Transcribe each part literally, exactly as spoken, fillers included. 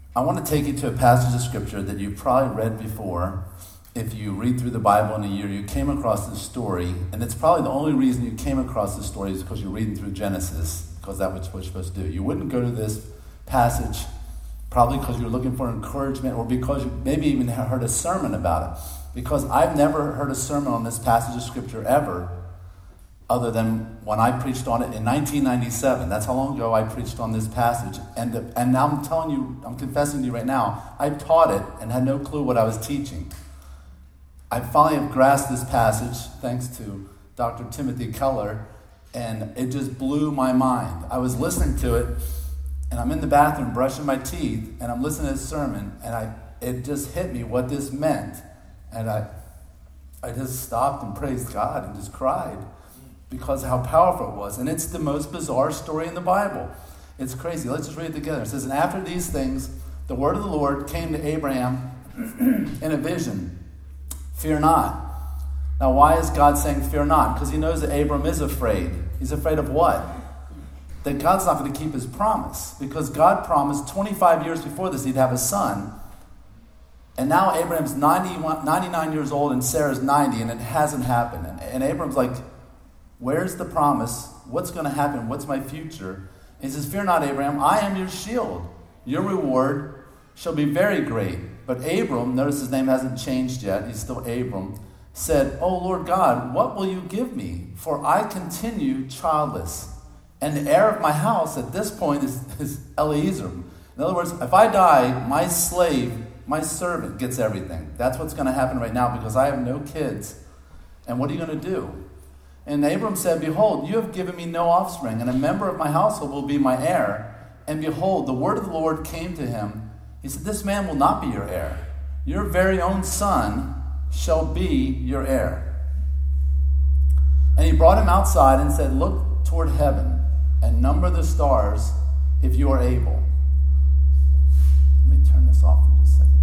I want to take you to a passage of Scripture that you've probably read before. If you read through the Bible in a year, you came across this story, and it's probably the only reason you came across this story is because you're reading through Genesis, because that's what you're supposed to do. You wouldn't go to this passage probably because you're looking for encouragement, or because you maybe even heard a sermon about it. Because I've never heard a sermon on this passage of Scripture ever, other than when I preached on it in nineteen ninety-seven. That's how long ago I preached on this passage. And the, and now I'm telling you, I'm confessing to you right now, I taught it and had no clue what I was teaching. I finally have grasped this passage, thanks to Doctor Timothy Keller, and it just blew my mind. I was listening to it, and I'm in the bathroom brushing my teeth, and I'm listening to this sermon, and I it just hit me what this meant. And I I just stopped and praised God and just cried because of how powerful it was. And it's the most bizarre story in the Bible. It's crazy. Let's just read it together. It says, "And after these things, the word of the Lord came to Abraham in a vision. Fear not." Now, why is God saying fear not? Because he knows that Abram is afraid. He's afraid of what? That God's not going to keep his promise. Because God promised twenty-five years before this he'd have a son. And now Abraham's ninety-one, ninety-nine years old and Sarah's ninety, and it hasn't happened. And, and Abram's like, where's the promise? What's going to happen? What's my future? And he says, "Fear not, Abraham, I am your shield. Your reward shall be very great." But Abram, notice his name hasn't changed yet, he's still Abram, said, "O Lord God, what will you give me? For I continue childless. And the heir of my house at this point is, is Eliezer." In other words, if I die, my slave, my servant gets everything. That's what's going to happen right now because I have no kids. And what are you going to do? And Abram said, "Behold, you have given me no offspring, and a member of my household will be my heir. And behold, the word of the Lord came to him. He said, this man will not be your heir. Your very own son shall be your heir." And he brought him outside and said, "Look toward heaven and number the stars if you are able." Let me turn this off for just a second.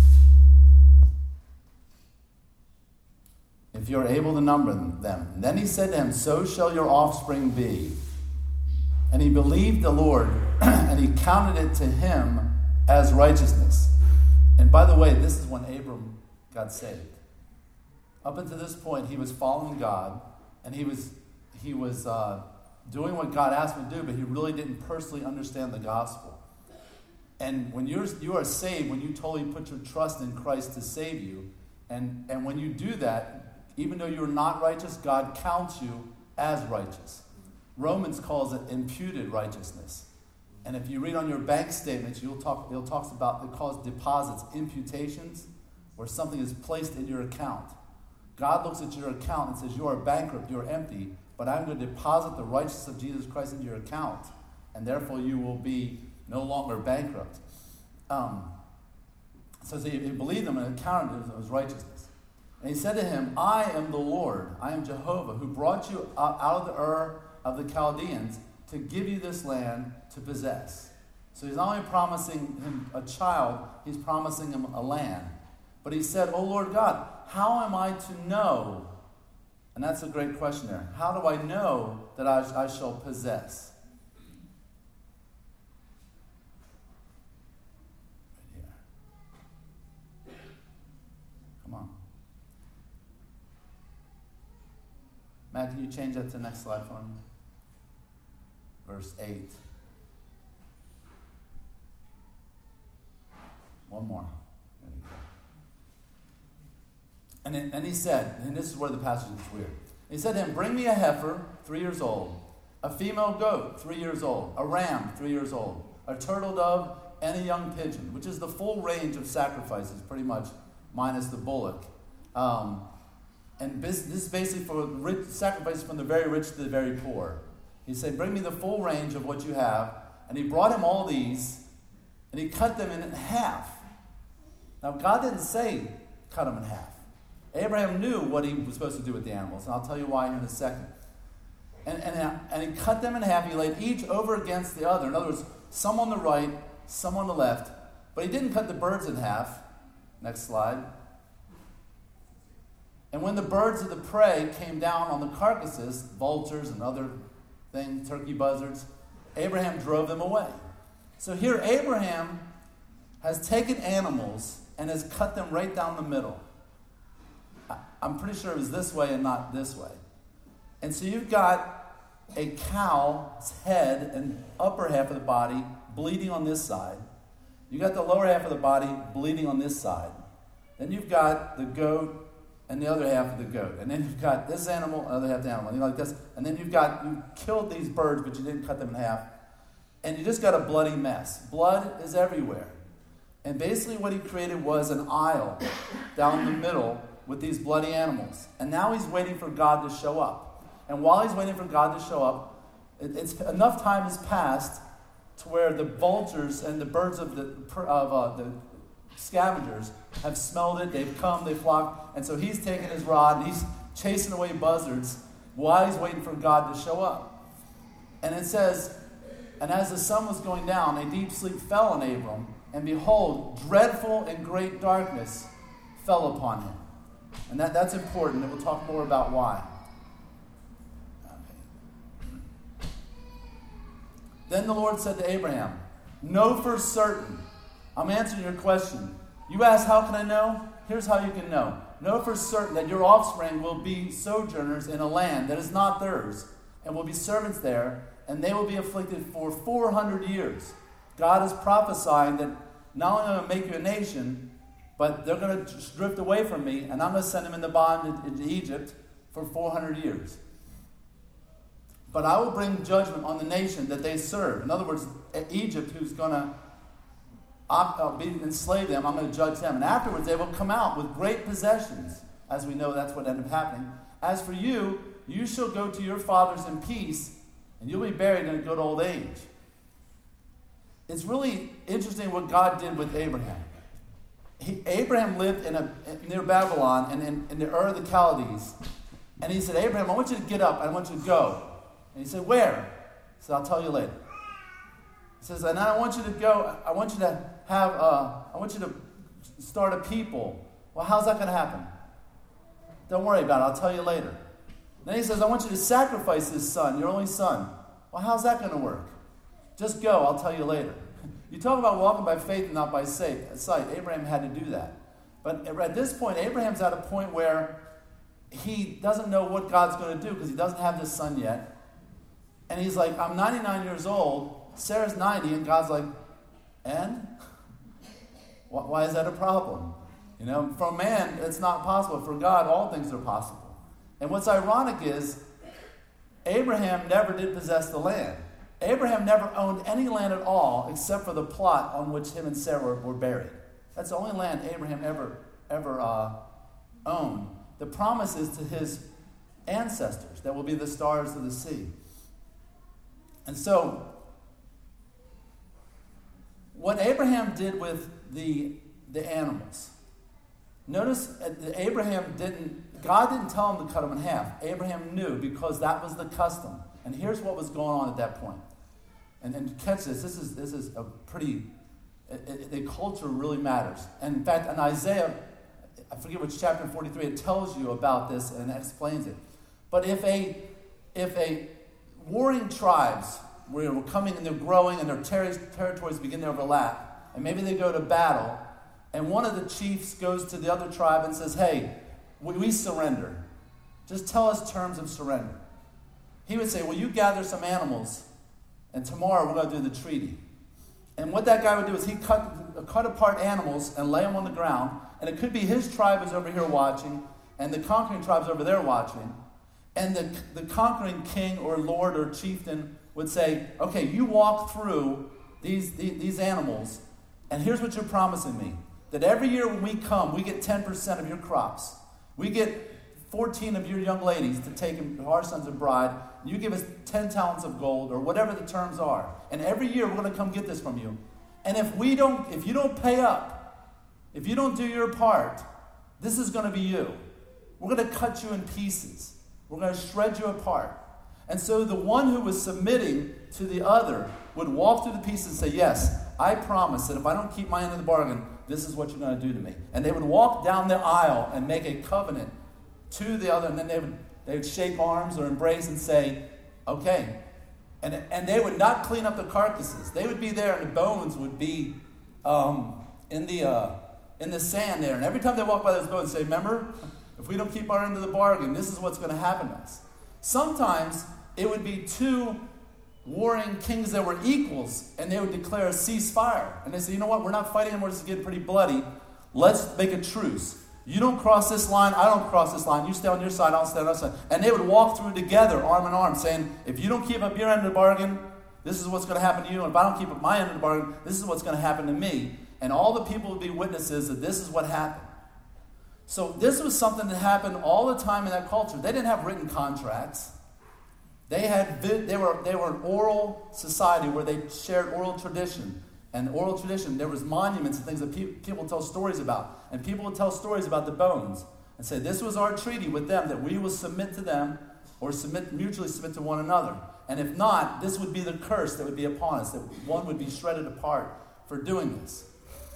"If you are able to number them." And then he said to him, "So shall your offspring be." And he believed the Lord, and he counted it to him as righteousness. And by the way, this is when Abram got saved. Up until this point, he was following God, and he was he was uh, doing what God asked him to do, but he really didn't personally understand the gospel. And when you're you are saved, when you totally put your trust in Christ to save you, and, and when you do that, even though you're not righteous, God counts you as righteous. Romans calls it imputed righteousness. And if you read on your bank statements, you'll talk. It talks about, it calls deposits, imputations, where something is placed in your account. God looks at your account and says, "You are bankrupt, you are empty, but I'm going to deposit the righteousness of Jesus Christ into your account, and therefore you will be no longer bankrupt." Um, so he, he believed him and counted it as righteousness. And he said to him, "I am the Lord, I am Jehovah, who brought you out of the Ur of the Chaldeans to give you this land to possess." So he's not only promising him a child, he's promising him a land. But he said, "O Lord God, how am I to know?" And that's a great question there. How do I know that I, I shall possess? Right here. Come on. Matt, can you change that to the next slide for me? Verse eight. One more. There you go. And, it, and he said, and this is where the passage is weird. He said to him, "Bring me a heifer, three years old, a female goat, three years old, a ram, three years old, a turtle dove, and a young pigeon," which is the full range of sacrifices, pretty much, minus the bullock. Um, and this, this is basically for rich, sacrifices from the very rich to the very poor. He said, "Bring me the full range of what you have." And he brought him all these, and he cut them in half. Now, God didn't say cut them in half. Abraham knew what he was supposed to do with the animals, and I'll tell you why in a second. And, and, and he cut them in half. He laid each over against the other. In other words, some on the right, some on the left. But he didn't cut the birds in half. Next slide. And when the birds of the prey came down on the carcasses, vultures and other things, turkey buzzards, Abraham drove them away. So here Abraham has taken animals and has cut them right down the middle. I'm pretty sure it was this way and not this way. And so you've got a cow's head and upper half of the body bleeding on this side. You got the lower half of the body bleeding on this side. Then you've got the goat and the other half of the goat. And then you've got this animal, other half of the animal. And, you know, like this. And then you've got, you killed these birds, but you didn't cut them in half. And you just got a bloody mess. Blood is everywhere. And basically what he created was an aisle down the middle with these bloody animals. And now he's waiting for God to show up. And while he's waiting for God to show up, it, it's enough time has passed to where the vultures and the birds of the of uh, the scavengers have smelled it. They've come, they've flocked. And so he's taking his rod and he's chasing away buzzards while he's waiting for God to show up. And it says, and as the sun was going down, a deep sleep fell on Abram. And behold, dreadful and great darkness fell upon him. And that, that's important, and we'll talk more about why. Okay. Then the Lord said to Abraham, know for certain. I'm answering your question. You ask, how can I know? Here's how you can know. Know for certain that your offspring will be sojourners in a land that is not theirs, and will be servants there, and they will be afflicted for four hundred years. God is prophesying that not only am I going to make you a nation, but they're going to drift away from me, and I'm going to send them into bondage into Egypt for four hundred years. But I will bring judgment on the nation that they serve. In other words, Egypt, who's going to uh, be enslave them, I'm going to judge them. And afterwards, they will come out with great possessions. As we know, that's what ended up happening. As for you, you shall go to your fathers in peace, and you'll be buried in a good old age. It's really interesting what God did with Abraham. He, Abraham lived in a, near Babylon and in, in the Ur of the Chaldees. And he said, Abraham, I want you to get up. I want you to go. And he said, where? He said, I'll tell you later. He says, and I want you to go. I want you to have, uh, I want you to start a people. Well, how's that going to happen? Don't worry about it. I'll tell you later. Then he says, I want you to sacrifice this son, your only son. Well, how's that going to work? Just go, I'll tell you later. You talk about walking by faith and not by sight. Abraham had to do that. But at this point, Abraham's at a point where he doesn't know what God's going to do because he doesn't have this son yet. And he's like, I'm ninety-nine years old, Sarah's ninety, and God's like, and? Why is that a problem? You know, for man, it's not possible. For God, all things are possible. And what's ironic is, Abraham never did possess the land. Abraham never owned any land at all except for the plot on which him and Sarah were buried. That's the only land Abraham ever, ever uh, owned. The promise is to his ancestors that will be the stars of the sea. And so, what Abraham did with the, the animals, notice that Abraham didn't, God didn't tell him to cut them in half. Abraham knew because that was the custom. And here's what was going on at that point. And, and catch this, this is this is a pretty, it, it, the culture really matters. And in fact, in Isaiah, I forget which chapter, forty-three, it tells you about this and explains it. But if a, if a warring tribes were coming and they're growing and their ter- territories begin to overlap, and maybe they go to battle, and one of the chiefs goes to the other tribe and says, hey, we, we surrender. Just tell us terms of surrender. He would say, well, you gather some animals, and tomorrow we're going to do the treaty. And what that guy would do is he'd cut, cut apart animals and lay them on the ground, and it could be his tribe is over here watching, and the conquering tribe's over there watching, and the, the conquering king or lord or chieftain would say, okay, you walk through these, these, these animals, and here's what you're promising me, that every year when we come, we get ten percent of your crops. We get fourteen of your young ladies to take our sons as bride. You give us ten talents of gold or whatever the terms are. And every year we're going to come get this from you. And if we don't, if you don't pay up, if you don't do your part, this is going to be you. We're going to cut you in pieces. We're going to shred you apart. And so the one who was submitting to the other would walk through the pieces and say, yes, I promise that if I don't keep my end of the bargain, this is what you're going to do to me. And they would walk down the aisle and make a covenant to the other, and then they would they would shake arms or embrace and say, okay. And and they would not clean up the carcasses. They would be there, and the bones would be um, in the uh, in the sand there. And every time they walk by those boats, they say, remember, if we don't keep our end of the bargain, this is what's going to happen to us. Sometimes it would be two warring kings that were equals, and they would declare a ceasefire. And they say, you know what, we're not fighting anymore, this is getting pretty bloody. Let's make a truce. You don't cross this line, I don't cross this line. You stay on your side, I'll stay on our side. And they would walk through together, arm in arm, saying, if you don't keep up your end of the bargain, this is what's going to happen to you. And if I don't keep up my end of the bargain, this is what's going to happen to me. And all the people would be witnesses that this is what happened. So this was something that happened all the time in that culture. They didn't have written contracts. They had they were they were an oral society where they shared oral tradition. And oral tradition, there was monuments and things that pe- people tell stories about. And people would tell stories about the bones and say, this was our treaty with them, that we will submit to them or submit mutually submit to one another. And if not, this would be the curse that would be upon us, that one would be shredded apart for doing this.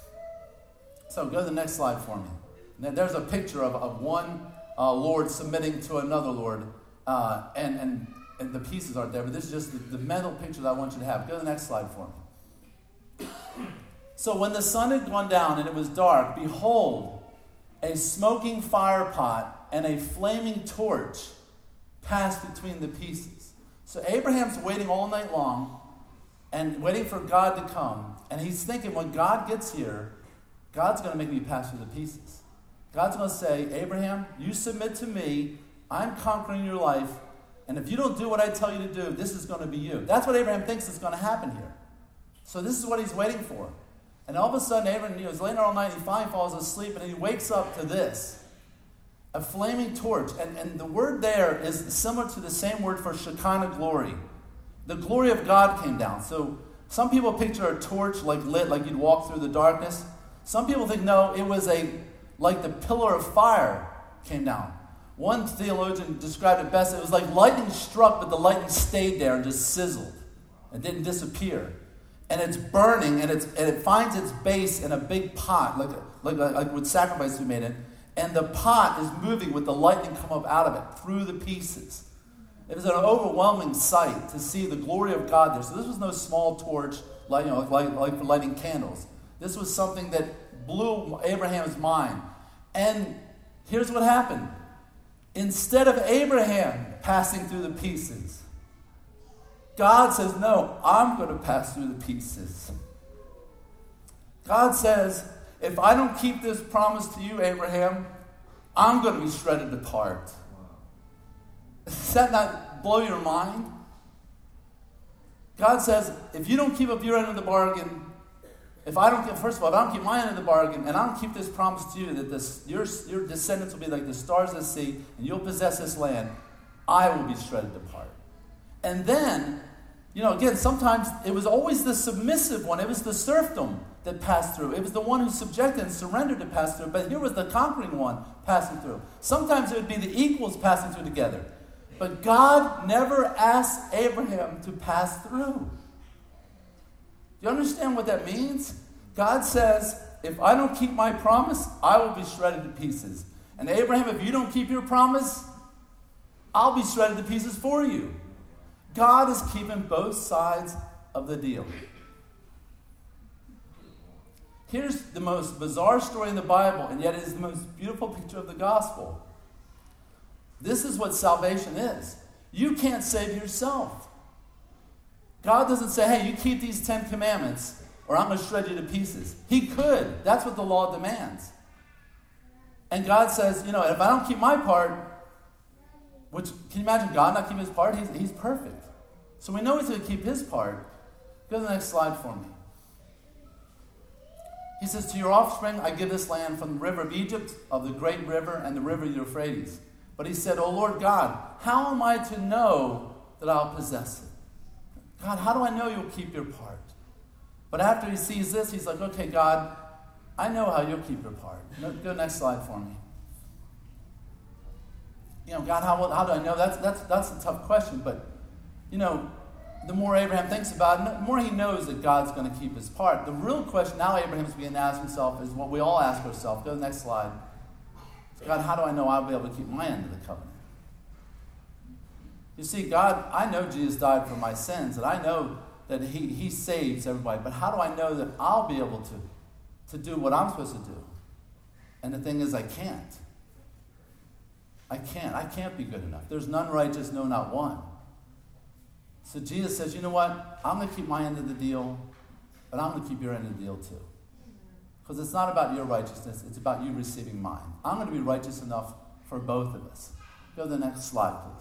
So go to the next slide for me. Now, there's a picture of, of one uh, Lord submitting to another Lord, uh, and, and, and the pieces aren't there, but this is just the, the mental picture that I want you to have. Go to the next slide for me. So when the sun had gone down and it was dark, behold, a smoking fire pot and a flaming torch passed between the pieces. So Abraham's waiting all night long and waiting for God to come. And he's thinking, when God gets here, God's going to make me pass through the pieces. God's going to say, Abraham, you submit to me. I'm conquering your life. And if you don't do what I tell you to do, this is going to be you. That's what Abraham thinks is going to happen here. So this is what he's waiting for. And all of a sudden, Abraham, he was laying there all night, and he finally falls asleep, and he wakes up to this. A flaming torch. And, and the word there is similar to the same word for Shekinah glory. The glory of God came down. So some people picture a torch like lit, like you'd walk through the darkness. Some people think, no, it was a like the pillar of fire came down. One theologian described it best. It was like lightning struck, but the lightning stayed there and just sizzled. It didn't disappear. And it's burning, and it's and it finds its base in a big pot, like like like with sacrifice we made it. And the pot is moving with the lightning come up out of it through the pieces. It was an overwhelming sight to see the glory of God there. So this was no small torch, like you know, like like for lighting candles. This was something that blew Abraham's mind. And here's what happened. Instead of Abraham passing through the pieces, God says, no, I'm going to pass through the pieces. God says, if I don't keep this promise to you, Abraham, I'm going to be shredded apart. Does that not blow your mind? God says, if you don't keep up your end of the bargain, if I don't, first of all, if I don't keep my end of the bargain, and I don't keep this promise to you that this, your, your descendants will be like the stars of the sea, and you'll possess this land, I will be shredded apart. And then, you know, again, sometimes it was always the submissive one. It was the serfdom that passed through. It was the one who subjected and surrendered to pass through. But here was the conquering one passing through. Sometimes it would be the equals passing through together. But God never asked Abraham to pass through. Do you understand what that means? God says, if I don't keep my promise, I will be shredded to pieces. And Abraham, if you don't keep your promise, I'll be shredded to pieces for you. God is keeping both sides of the deal. Here's the most bizarre story in the Bible, and yet it is the most beautiful picture of the gospel. This is what salvation is. You can't save yourself. God doesn't say, hey, you keep these Ten Commandments, or I'm going to shred you to pieces. He could. That's what the law demands. And God says, you know, if I don't keep my part, which, can you imagine God not keeping his part? He's, he's perfect. So we know he's going to keep his part. Go to the next slide for me. He says, to your offspring I give this land from the river of Egypt, of the great river, and the river Euphrates. But he said, O Lord God, how am I to know that I'll possess it? God, how do I know you'll keep your part? But after he sees this, he's like, okay, God, I know how you'll keep your part. Go next slide for me. You know, God, how, how do I know? That's, that's, that's a tough question, but, you know, the more Abraham thinks about it, the more he knows that God's going to keep his part. The real question now Abraham's beginning to ask himself is what we all ask ourselves. Go to the next slide. God, how do I know I'll be able to keep my end of the covenant? You see, God, I know Jesus died for my sins, and I know that he, he saves everybody, but how do I know that I'll be able to to do what I'm supposed to do. And the thing is, I can't. I can't. I can't be good enough. There's none righteous, no, not one. So Jesus says, you know what? I'm going to keep my end of the deal, but I'm going to keep your end of the deal too. Because it's not about your righteousness, it's about you receiving mine. I'm going to be righteous enough for both of us. Go to the next slide, please.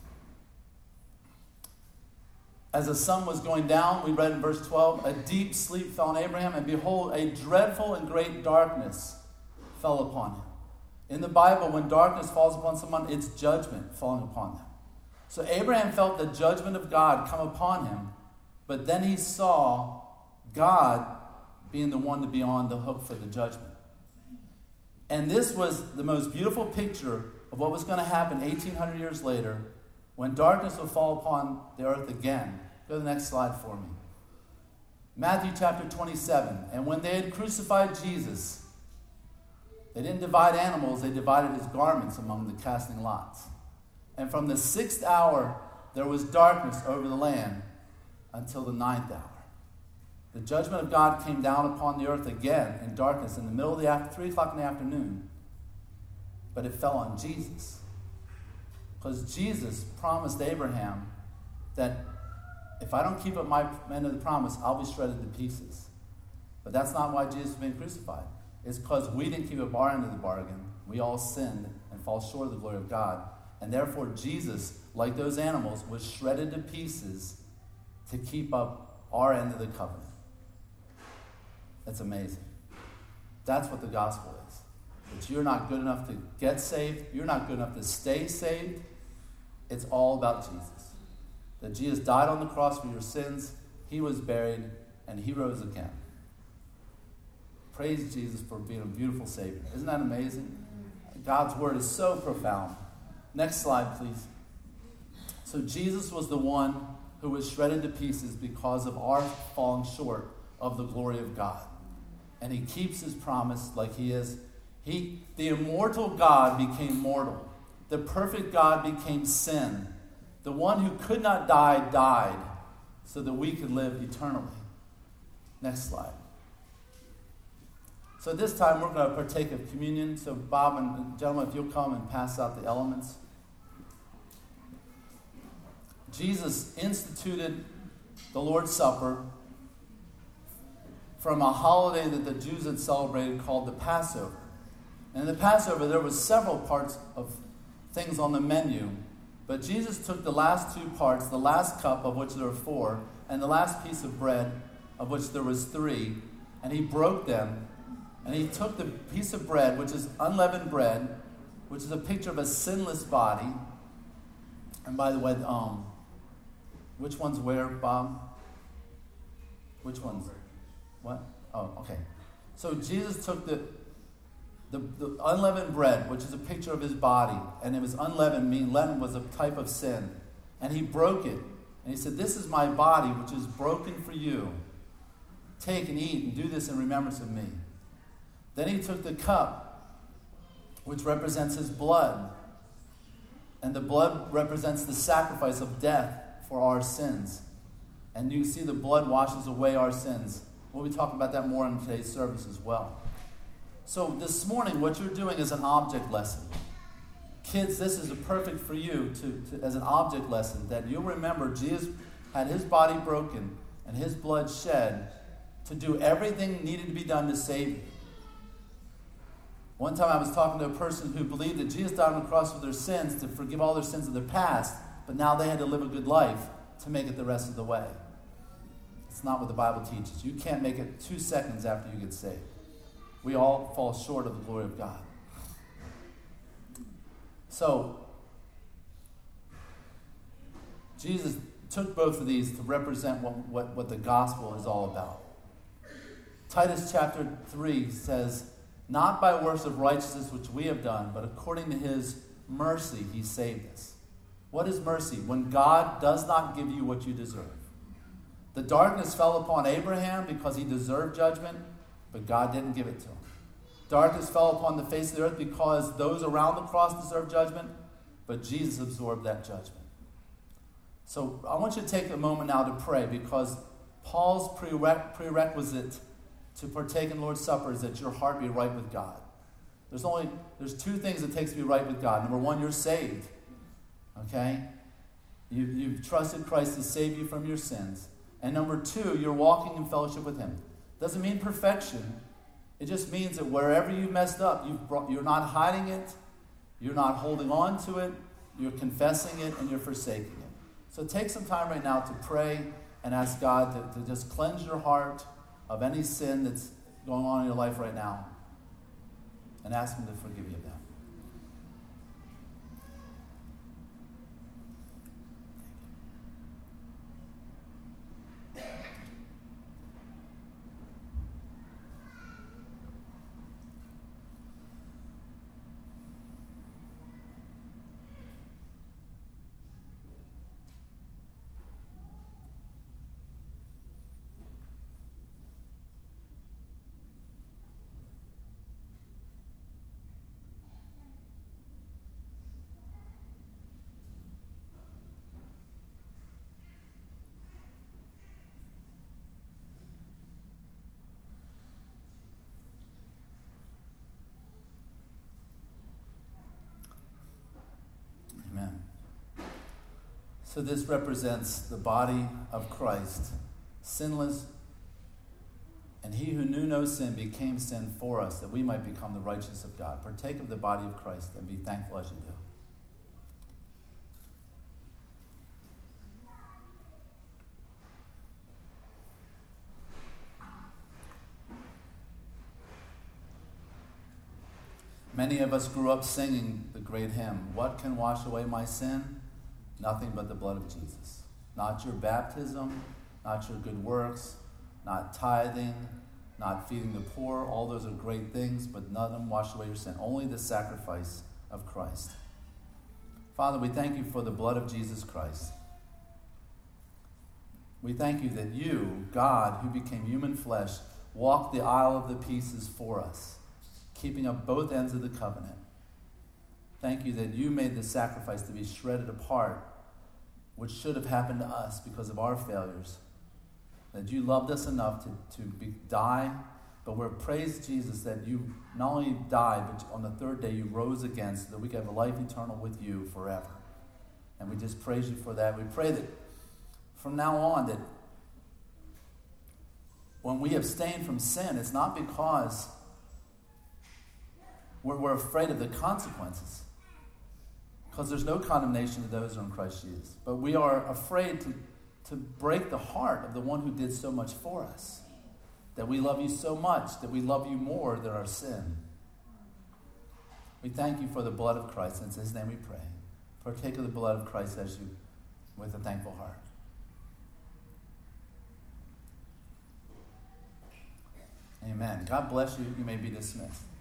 As the sun was going down, we read in verse twelve, a deep sleep fell on Abraham, and behold, a dreadful and great darkness fell upon him. In the Bible, when darkness falls upon someone, it's judgment falling upon them. So Abraham felt the judgment of God come upon him, but then he saw God being the one to be on the hook for the judgment. And this was the most beautiful picture of what was going to happen eighteen hundred years later when darkness will fall upon the earth again. Go to the next slide for me. Matthew chapter twenty-seven. And when they had crucified Jesus, they didn't divide animals, they divided his garments among the casting lots. And from the sixth hour there was darkness over the land until the ninth hour. The judgment of God came down upon the earth again in darkness in the middle of the after, three o'clock in the afternoon. But it fell on Jesus. Because Jesus promised Abraham that if I don't keep up my end of the promise, I'll be shredded to pieces. But that's not why Jesus was being crucified. It's because we didn't keep up our end of the bargain. We all sinned and fall short of the glory of God. And therefore Jesus, like those animals, was shredded to pieces to keep up our end of the covenant. That's amazing. That's what the gospel is. That you're not good enough to get saved. You're not good enough to stay saved. It's all about Jesus. That Jesus died on the cross for your sins. He was buried, and he rose again. Praise Jesus for being a beautiful Savior. Isn't that amazing? God's word is so profound. Next slide, please. So Jesus was the one who was shredded to pieces because of our falling short of the glory of God. And he keeps his promise like he is. He, the immortal God became mortal. The perfect God became sin. The one who could not die, died so that we could live eternally. Next slide. So this time we're going to partake of communion. So Bob and gentlemen, if you'll come and pass out the elements. Jesus instituted the Lord's Supper from a holiday that the Jews had celebrated called the Passover. And in the Passover, there was several parts of things on the menu. But Jesus took the last two parts, the last cup, of which there were four, and the last piece of bread, of which there was three, and he broke them. And he took the piece of bread, which is unleavened bread, which is a picture of a sinless body. And by the way, um, which one's where, Bob? Which one's? What? Oh, okay. So Jesus took the, the the unleavened bread, which is a picture of his body, and it was unleavened, meaning leaven was a type of sin. And he broke it. And he said, this is my body, which is broken for you. Take and eat and do this in remembrance of me. Then he took the cup, which represents his blood. And the blood represents the sacrifice of death for our sins. And you see the blood washes away our sins. We'll be talking about that more in today's service as well. So this morning, what you're doing is an object lesson. Kids, this is perfect for you to, to as an object lesson, that you'll remember Jesus had his body broken and his blood shed to do everything needed to be done to save you. One time I was talking to a person who believed that Jesus died on the cross for their sins to forgive all their sins of their past, but now they had to live a good life to make it the rest of the way. It's not what the Bible teaches. You can't make it two seconds after you get saved. We all fall short of the glory of God. So, Jesus took both of these to represent what, what, what the gospel is all about. Titus chapter three says, not by works of righteousness which we have done, but according to his mercy he saved us. What is mercy? When God does not give you what you deserve. The darkness fell upon Abraham because he deserved judgment, but God didn't give it to him. Darkness fell upon the face of the earth because those around the cross deserved judgment, but Jesus absorbed that judgment. So I want you to take a moment now to pray, because Paul's prere- prerequisite to partake in the Lord's Supper is that your heart be right with God. There's only there's two things it takes to be right with God. Number one, you're saved. Okay? You, you've trusted Christ to save you from your sins. And number two, you're walking in fellowship with Him. Doesn't mean perfection. It just means that wherever you messed up, you've brought, you're not hiding it, you're not holding on to it, you're confessing it, and you're forsaking it. So take some time right now to pray and ask God to, to just cleanse your heart of any sin that's going on in your life right now. And ask Him to forgive you of that. Amen. So this represents the body of Christ, sinless, and He who knew no sin became sin for us, that we might become the righteousness of God. Partake of the body of Christ and be thankful as you do. Many of us grew up singing the great hymn, "What can wash away my sin? Nothing but the blood of Jesus." Not your baptism, not your good works, not tithing, not feeding the poor. All those are great things, but none of them wash away your sin. Only the sacrifice of Christ. Father, we thank you for the blood of Jesus Christ. We thank you that you, God, who became human flesh, walked the aisle of the pieces for us, keeping up both ends of the covenant. Thank you that you made the sacrifice to be shredded apart, which should have happened to us because of our failures. That you loved us enough to, to be, die, but we're praised, Jesus, that you not only died, but on the third day you rose again so that we could have a life eternal with you forever. And we just praise you for that. We pray that from now on, that when we abstain from sin, it's not because we're, we're afraid of the consequences. Because there's no condemnation to those who are in Christ Jesus. But we are afraid to, to break the heart of the one who did so much for us. That we love you so much, that we love you more than our sin. We thank you for the blood of Christ. In His name we pray. Partake of the blood of Christ as you, with a thankful heart. Amen. God bless you. You may be dismissed.